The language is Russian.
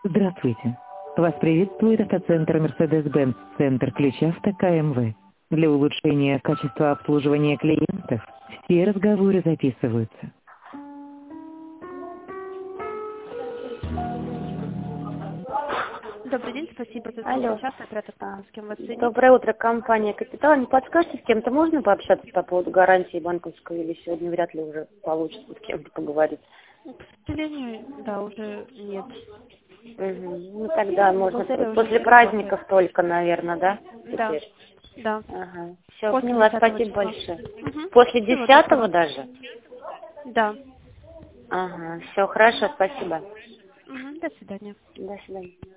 Здравствуйте. Вас приветствует автоцентр Mercedes-Benz, центр ключа в КМВ. Для улучшения качества обслуживания клиентов все разговоры записываются. Добрый день, спасибо за Алло. час. Оператор, с кем вас соединить? Доброе утро, компания «Капитал». Не подскажете, с кем-то можно пообщаться по поводу гарантии банковской, или сегодня вряд ли уже получится с кем-то поговорить? К сожалению, да, уже нет. Ну тогда можно Бухгалтерия уже после не праздников работает. только, наверное, да? Да, Теперь. да. Ага. Все, После поняла, 10 спасибо числа. большое. Угу. После Всего 10-го доброго. даже? Да. Ага, все, хорошо, спасибо. Угу. До свидания. До свидания.